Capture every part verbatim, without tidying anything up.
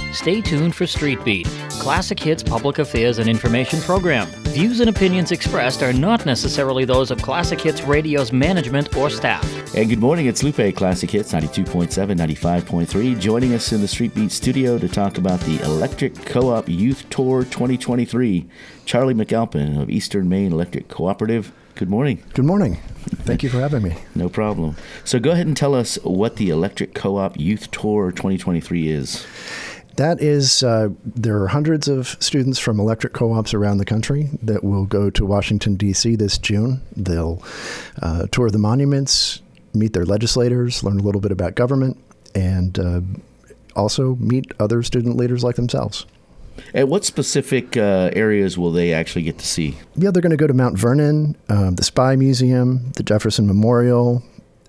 Stay tuned for Street Beat, Classic Hits public affairs and information program. Views and opinions expressed are not necessarily those of Classic Hits Radio's management or staff. And good morning, it's Lupe, Classic Hits ninety-two point seven, ninety-five point three, joining us in the Street Beat studio to talk about the Electric Co-op Youth Tour twenty twenty-three. Charlie McAlpin of Eastern Maine Electric Cooperative. Good morning. Good morning. Thank you for having me. No problem. So go ahead and tell us what the Electric Co-op Youth Tour twenty twenty-three is. That is, uh, there are hundreds of students from electric co-ops around the country that will go to Washington, D C this June. They'll uh, tour the monuments, meet their legislators, learn a little bit about government, and uh, also meet other student leaders like themselves. And what specific uh, areas will they actually get to see? Yeah, they're going to go to Mount Vernon, um, the Spy Museum, the Jefferson Memorial,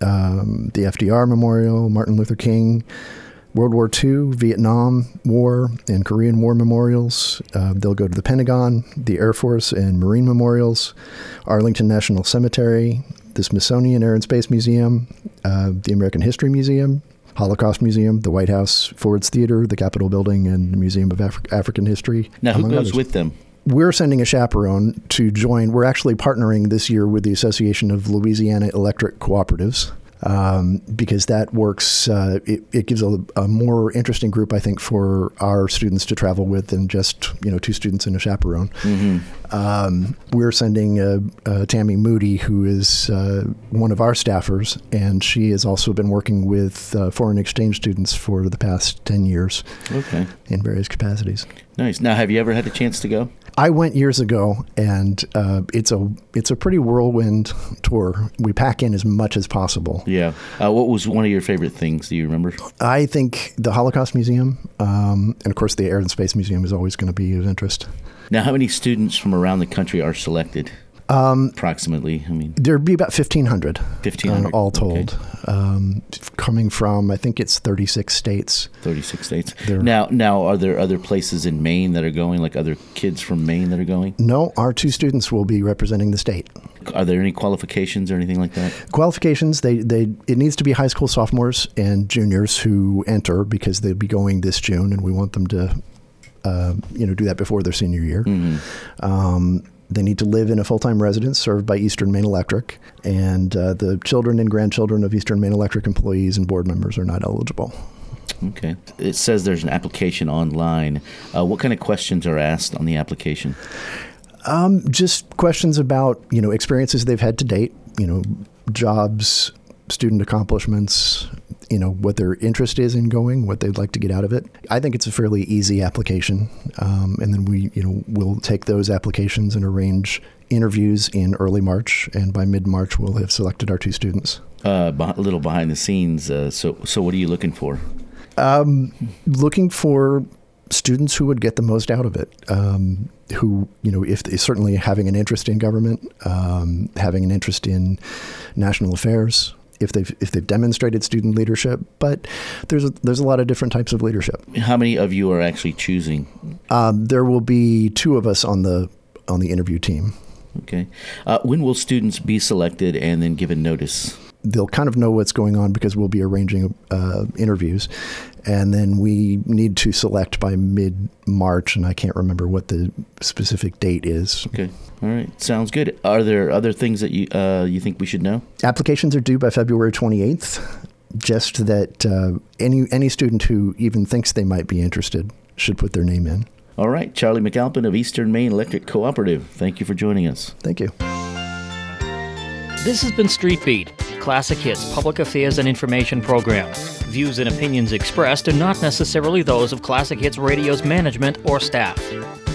um, the F D R Memorial, Martin Luther King, World War Two, Vietnam War, and Korean War memorials. Uh, they'll go to the Pentagon, the Air Force and Marine memorials, Arlington National Cemetery, the Smithsonian Air and Space Museum, uh, the American History Museum, Holocaust Museum, the White House, Ford's Theater, the Capitol Building, and the Museum of Afri- African History. Now, who goes others. with them? We're sending a chaperone to join. We're actually partnering this year with the Association of Louisiana Electric Cooperatives. Um, because that works, uh, it, it gives a, a more interesting group, I think, for our students to travel with than just, you know, two students and a chaperone. Mm-hmm. Um, we're sending uh, uh, Tammy Moody, who is uh, one of our staffers, and she has also been working with uh, foreign exchange students for the past ten years. Okay. In various capacities. Nice. Now, have you ever had a chance to go? I went years ago, and uh, it's a it's a pretty whirlwind tour. We pack in as much as possible. Yeah. Uh, what was one of your favorite things? Do you remember? I think the Holocaust Museum, um, and of course the Air and Space Museum is always going to be of interest. Now, how many students from around the country are selected? Um, Approximately, I mean, there'd be about fifteen hundred. Fifteen hundred, uh, all told. Okay. Um, coming from, I think it's thirty-six states. Thirty-six states. They're, now, now, are there other places in Maine that are going? Like other kids from Maine that are going? No, our two students will be representing the state. Are there any qualifications or anything like that? Qualifications, they, they it needs to be high school sophomores and juniors who enter because they'll be going this June, and we want them to, uh, you know, do that before their senior year. Mm-hmm. Um, They need to live in a full-time residence served by Eastern Maine Electric, and uh, the children and grandchildren of Eastern Maine Electric employees and board members are not eligible. Okay. It says there's an application online. Uh, what kind of questions are asked on the application? Um, just questions about, you know, experiences they've had to date, you know, jobs, student accomplishments, you know, what their interest is in going, what they'd like to get out of it. I think it's a fairly easy application. Um, and then we, you know, we'll take those applications and arrange interviews in early March. And by mid-March, we'll have selected our two students. Uh, a little behind the scenes. Uh, so, so what are you looking for? Um, looking for students who would get the most out of it. Um, who, you know, if certainly having an interest in government, um, having an interest in national affairs, if they've if they've demonstrated student leadership, but there's a, there's a lot of different types of leadership. How many of you are actually choosing? Um, there will be two of us on the on the interview team. Okay. Uh, when will students be selected and then given notice? They'll kind of know what's going on because we'll be arranging uh, interviews, and then we need to select by mid-March, and I can't remember what the specific date is. Okay. All right. Sounds good. Are there other things that you uh, you think we should know? Applications are due by February twenty-eighth. Just that uh, any any student who even thinks they might be interested should put their name in. All right. Charlie McAlpin of Eastern Maine Electric Cooperative. Thank you for joining us. Thank you. This has been Street Beat, Classic Hits public affairs and information program. Views and opinions expressed are not necessarily those of Classic Hits Radio's management or staff.